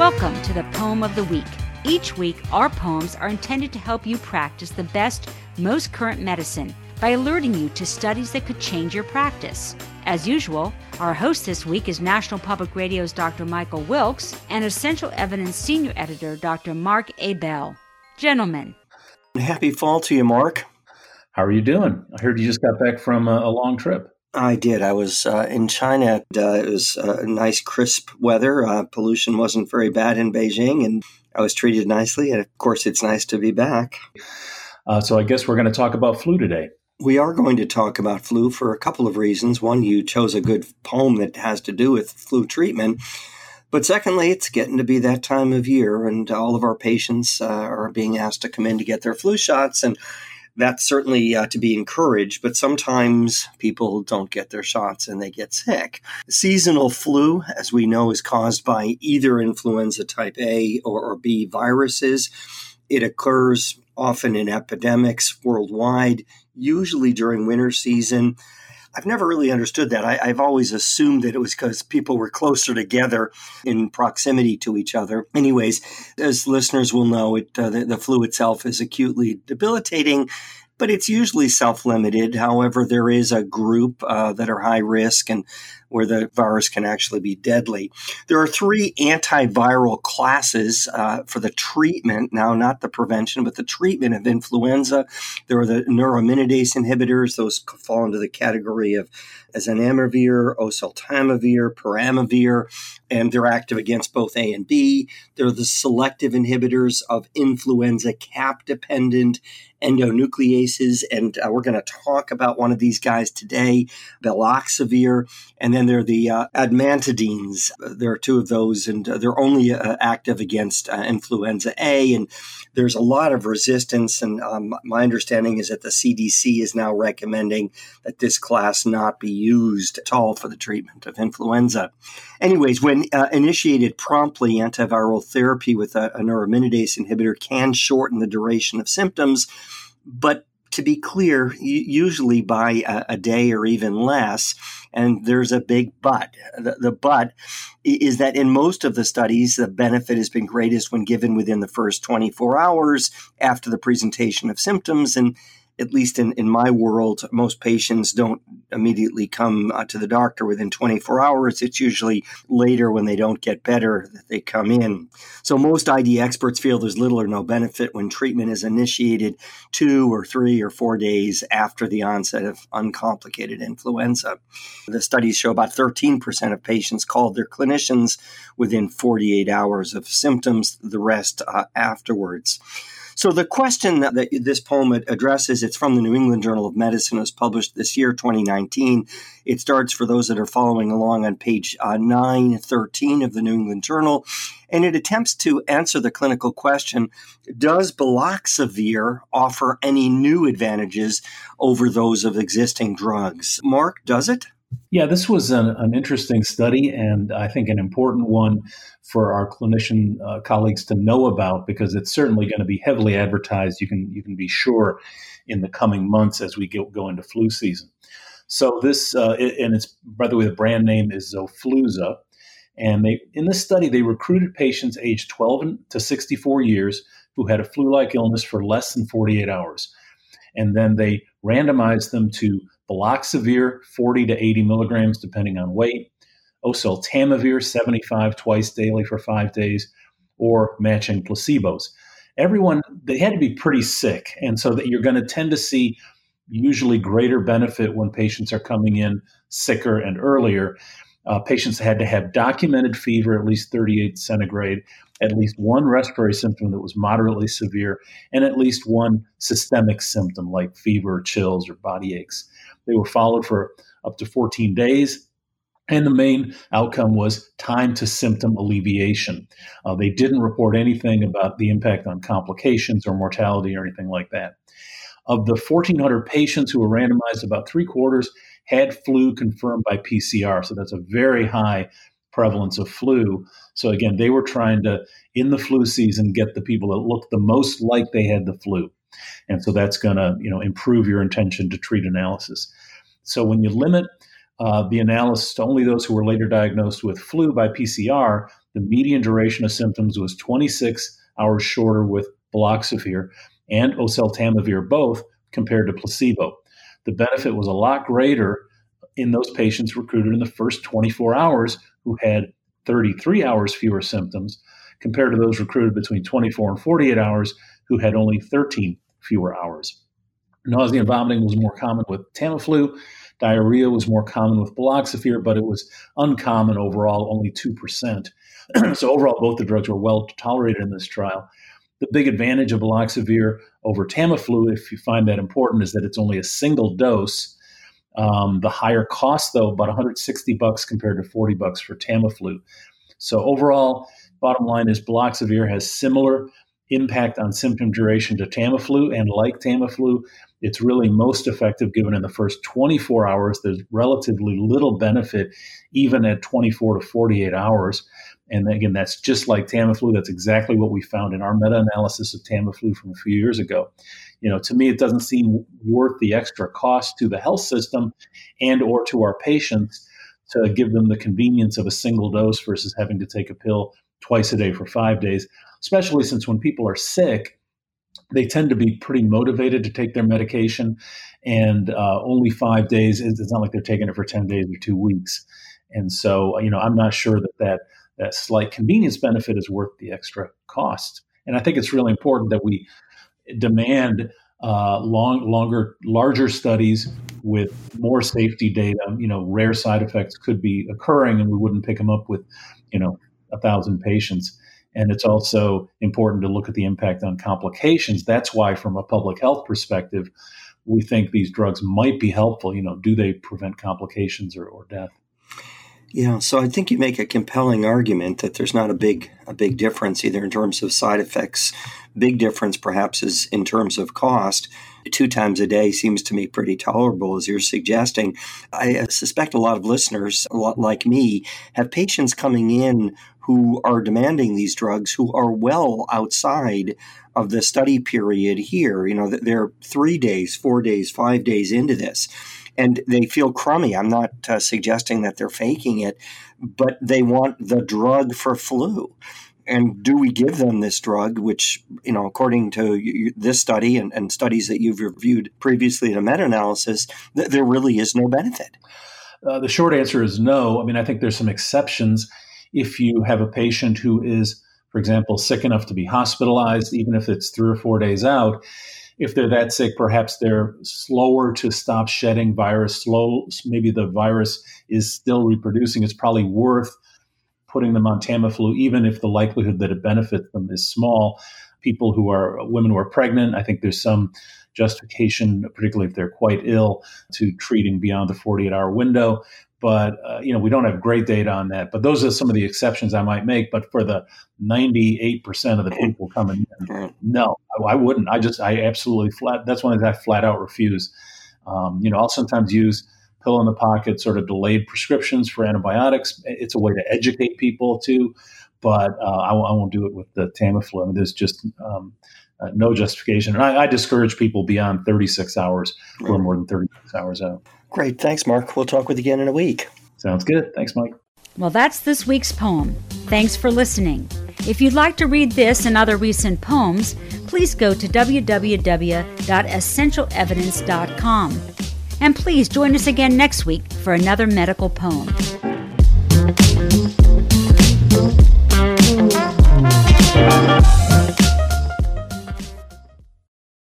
Welcome to the Poem of the Week. Each week, our poems are intended to help you practice the best, most current medicine by alerting you to studies that could change your practice. As usual, our host this week is National Public Radio's Dr. Michael Wilkes and Essential Evidence Senior Editor Dr. Mark A. Bell. Gentlemen. Happy fall to you, Mark. How are you doing? I heard you just got back from a long trip. I did. I was in China. It was nice, crisp weather. Pollution wasn't very bad in Beijing, and I was treated nicely. And of course, it's nice to be back. So I guess we're going to talk about flu today. We are going to talk about flu for a couple of reasons. One, you chose a good poem that has to do with flu treatment. But secondly, it's getting to be that time of year, and all of our patients are being asked to come in to get their flu shots. And that's certainly to be encouraged, but sometimes people don't get their shots and they get sick. Seasonal flu, as we know, is caused by either influenza type A or B viruses. It occurs often in epidemics worldwide, usually during winter season. I've never really understood that. I've always assumed that it was because people were closer together in proximity to each other. Anyways, as listeners will know, the flu itself is acutely debilitating, but it's usually self-limited. However, there is a group that are high risk and where the virus can actually be deadly. There are 3 antiviral classes for the treatment, now not the prevention, but the treatment of influenza. There are the neuraminidase inhibitors. Those fall into the category of zanamivir, oseltamivir, peramivir, and they're active against both A and B. They're the selective inhibitors of influenza cap-dependent endonucleases, and we're going to talk about one of these guys today, baloxavir, and then there are the admantadines. There are 2 of those, and they're only active against influenza A, and there's a lot of resistance, and my understanding is that the CDC is now recommending that this class not be used at all for the treatment of influenza. Anyways, when initiated promptly, antiviral therapy with a neuraminidase inhibitor can shorten the duration of symptoms, but to be clear, usually by a day or even less. And there's a big but. The but is that in most of the studies, the benefit has been greatest when given within the first 24 hours after the presentation of symptoms. And at least in my world, most patients don't immediately come to the doctor within 24 hours. It's usually later when they don't get better that they come in. So most ID experts feel there's little or no benefit when treatment is initiated 2 or 3 or 4 days after the onset of uncomplicated influenza. The studies show about 13% of patients called their clinicians within 48 hours of symptoms, the rest afterwards. So the question that this poem addresses, it's from the New England Journal of Medicine. It was published this year, 2019. It starts, for those that are following along, on page 913 of the New England Journal, and it attempts to answer the clinical question, does baloxavir offer any new advantages over those of existing drugs? Mark, does it? Yeah, this was an interesting study, and I think an important one for our clinician colleagues to know about, because it's certainly going to be heavily advertised. You can be sure in the coming months as we go into flu season. So this, and it's, by the way, the brand name is Xofluza, and in this study they recruited patients aged 12 to 64 years who had a flu-like illness for less than 48 hours, and then they randomized them to baloxavir, 40 to 80 milligrams, depending on weight, oseltamivir, 75 twice daily for 5 days, or matching placebos. Everyone, they had to be pretty sick, and so that you're going to tend to see usually greater benefit when patients are coming in sicker and earlier. Patients had to have documented fever, at least 38 centigrade, at least one respiratory symptom that was moderately severe, and at least one systemic symptom like fever, chills, or body aches. They were followed for up to 14 days, and the main outcome was time to symptom alleviation. They didn't report anything about the impact on complications or mortality or anything like that. Of the 1,400 patients who were randomized, about 3/4 had flu confirmed by PCR. So that's a very high prevalence of flu. So again, they were trying to, in the flu season, get the people that look the most like they had the flu. And so that's going to, improve your intention to treat analysis. So when you limit the analysis to only those who were later diagnosed with flu by PCR, The median duration of symptoms was 26 hours shorter with baloxavir and oseltamivir both compared to placebo. The benefit was a lot greater in those patients recruited in the first 24 hours who had 33 hours fewer symptoms compared to those recruited between 24 and 48 hours who had only 13 fewer hours. Nausea and vomiting was more common with Tamiflu. Diarrhea was more common with baloxavir, but it was uncommon overall, only 2%. So overall, both the drugs were well tolerated in this trial. The big advantage of baloxavir over Tamiflu, if you find that important, is that it's only a single dose. The higher cost, though, about $160 compared to $40 for Tamiflu. So overall, bottom line is baloxavir has similar impact on symptom duration to Tamiflu, and like Tamiflu, it's really most effective given in the first 24 hours. There's relatively little benefit even at 24 to 48 hours. And again, that's just like Tamiflu. That's exactly what we found in our meta-analysis of Tamiflu from a few years ago. To me, it doesn't seem worth the extra cost to the health system and or to our patients to give them the convenience of a single dose versus having to take a pill twice a day for 5 days, especially since when people are sick, they tend to be pretty motivated to take their medication, and only 5 days, it's not like they're taking it for 10 days or 2 weeks. And so, I'm not sure that slight convenience benefit is worth the extra cost. And I think it's really important that we demand larger studies with more safety data. Rare side effects could be occurring, and we wouldn't pick them up with, 1,000 patients. And it's also important to look at the impact on complications. That's why, from a public health perspective, we think these drugs might be helpful. Do they prevent complications or death? Yeah, so I think you make a compelling argument that there's not a big difference either in terms of side effects. Big difference perhaps is in terms of cost. 2 times a day seems to me pretty tolerable, as you're suggesting. I suspect a lot of listeners, a lot like me, have patients coming in who are demanding these drugs who are well outside of the study period here. They're 3 days, 4 days, 5 days into this. And they feel crummy. I'm not suggesting that they're faking it, but they want the drug for flu. And do we give them this drug, which, according to this study and studies that you've reviewed previously in a meta-analysis, there really is no benefit? The short answer is no. I think there's some exceptions. If you have a patient who is, for example, sick enough to be hospitalized, even if it's 3 or 4 days out, if they're that sick, perhaps they're slower to stop shedding virus, maybe the virus is still reproducing. It's probably worth putting them on Tamiflu, even if the likelihood that it benefits them is small. Women who are pregnant, I think there's some justification, particularly if they're quite ill, to treating beyond the 48-hour window. But, we don't have great data on that. But those are some of the exceptions I might make. But for the 98% of the people coming in, no, I wouldn't. I absolutely that's one that I flat out refuse. I'll sometimes use pill in the pocket, sort of delayed prescriptions for antibiotics. It's a way to educate people too. But I won't do it with the Tamiflu. There's just no justification. And I discourage people beyond 36 hours who are more than 36 hours out. Great. Thanks, Mark. We'll talk with you again in a week. Sounds good. Thanks, Mike. Well, that's this week's poem. Thanks for listening. If you'd like to read this and other recent poems, please go to www.essentialevidence.com. And please join us again next week for another medical poem.